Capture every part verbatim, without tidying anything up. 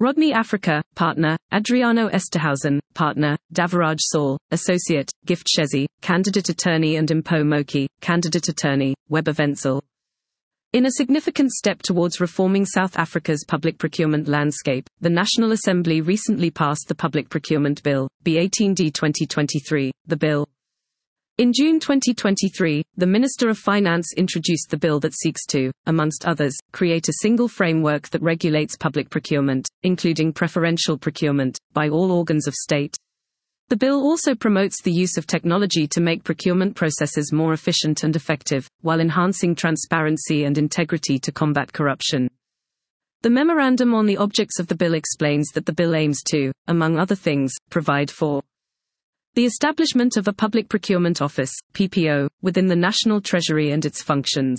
Rodney Africa, partner; Adriano Esterhausen, partner; Daviraj Saul, associate; Gift Shezi, candidate attorney; and Impo Moki, candidate attorney. Weber Wentzel. In a significant step towards reforming South Africa's public procurement landscape, the National Assembly recently passed the Public Procurement Bill, B eighteen D twenty twenty-three. The bill. In June twenty twenty-three, the Minister of Finance introduced the bill that seeks to, amongst others, create a single framework that regulates public procurement, including preferential procurement, by all organs of state. The bill also promotes the use of technology to make procurement processes more efficient and effective, while enhancing transparency and integrity to combat corruption. The memorandum on the objects of the bill explains that the bill aims to, among other things, provide for the establishment of a Public Procurement Office, P P O, within the National Treasury and its functions.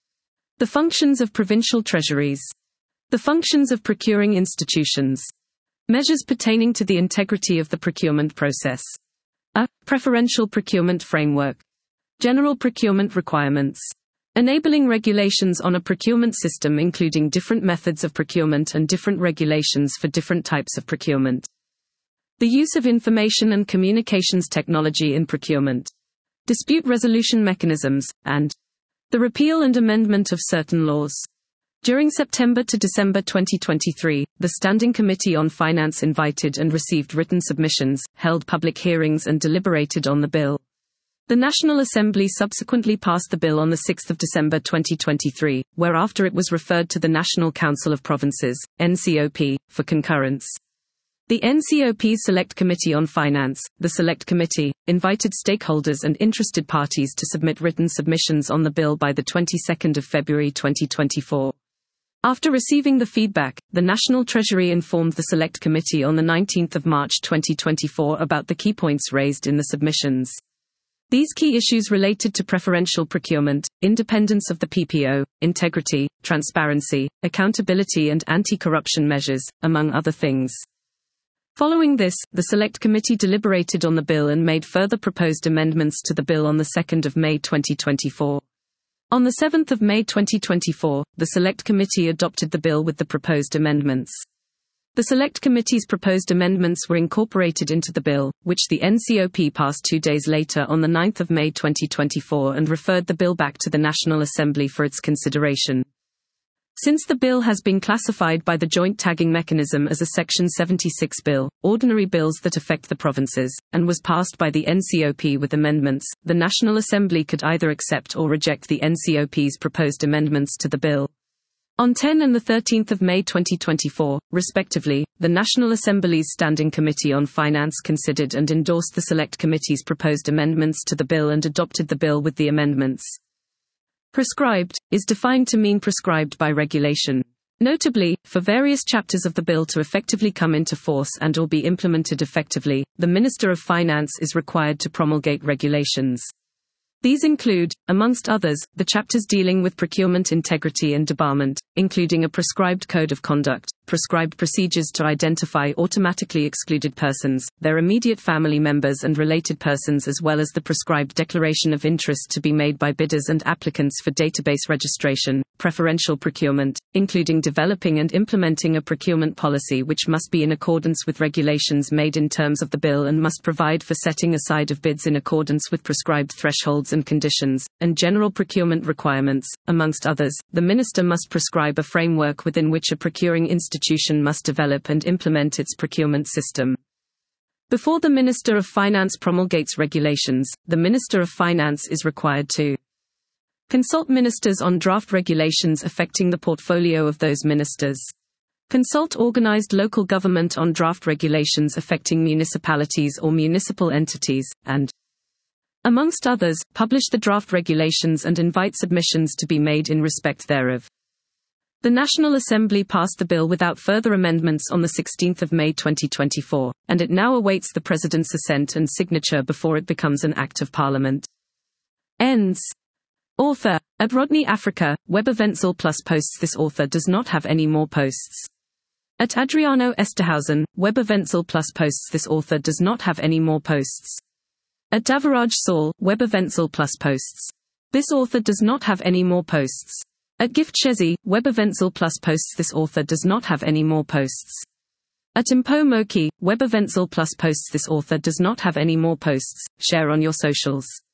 The functions of provincial treasuries. The functions of procuring institutions. Measures pertaining to the integrity of the procurement process. A preferential procurement framework. General procurement requirements. Enabling regulations on a procurement system including different methods of procurement and different regulations for different types of procurement. The use of information and communications technology in procurement. Dispute resolution mechanisms, and the repeal and amendment of certain laws. During September to December twenty twenty-three, the Standing Committee on Finance invited and received written submissions, held public hearings and deliberated on the bill. The National Assembly subsequently passed the bill on the sixth of December twenty twenty-three, whereafter it was referred to the National Council of Provinces, N C O P, for concurrence. The N C O P's Select Committee on Finance, the Select Committee, invited stakeholders and interested parties to submit written submissions on the bill by the twenty-second of February twenty twenty-four. After receiving the feedback, the National Treasury informed the Select Committee on the nineteenth of March twenty twenty-four about the key points raised in the submissions. These key issues related to preferential procurement, independence of the P P O, integrity, transparency, accountability and anti-corruption measures, among other things. Following this, the Select Committee deliberated on the bill and made further proposed amendments to the bill on the second of May twenty twenty-four. On the seventh of May twenty twenty-four, the Select Committee adopted the bill with the proposed amendments. The Select Committee's proposed amendments were incorporated into the bill, which the N C O P passed two days later on the ninth of May twenty twenty-four and referred the bill back to the National Assembly for its consideration. Since the bill has been classified by the Joint Tagging Mechanism as a Section seventy-six bill, ordinary bills that affect the provinces, and was passed by the N C O P with amendments, the National Assembly could either accept or reject the N C O P's proposed amendments to the bill. On the tenth and the thirteenth of May twenty twenty-four, respectively, the National Assembly's Standing Committee on Finance considered and endorsed the Select Committee's proposed amendments to the bill and adopted the bill with the amendments. Prescribed is defined to mean prescribed by regulation. Notably, for various chapters of the bill to effectively come into force and or be implemented effectively, the Minister of Finance is required to promulgate regulations. These include, amongst others, the chapters dealing with procurement integrity and debarment, including a prescribed code of conduct, prescribed procedures to identify automatically excluded persons, their immediate family members and related persons, as well as the prescribed declaration of interest to be made by bidders and applicants for database registration, preferential procurement, including developing and implementing a procurement policy which must be in accordance with regulations made in terms of the bill and must provide for setting aside of bids in accordance with prescribed thresholds and conditions, and general procurement requirements. Amongst others, the Minister must prescribe a framework within which a procuring institution must develop and implement its procurement system. Before the Minister of Finance promulgates regulations, the Minister of Finance is required to consult ministers on draft regulations affecting the portfolio of those ministers. Consult organized local government on draft regulations affecting municipalities or municipal entities, and amongst others, publish the draft regulations and invite submissions to be made in respect thereof. The National Assembly passed the bill without further amendments on the sixteenth of May twenty twenty-four, and it now awaits the President's assent and signature before it becomes an Act of Parliament. Ends. Author. At Rodney Africa, Weber Wentzel plus posts. This author does not have any more posts. At Adriano Esterhausen, Weber Wentzel plus posts. This author does not have any more posts. At Daviraj Saul, Weber Wentzel plus posts. This author does not have any more posts. At Gift Shezi, Weber Wentzel plus posts. This author does not have any more posts. At Impo Moki, Weber Wenzel plus posts. This author does not have any more posts. Share on your socials.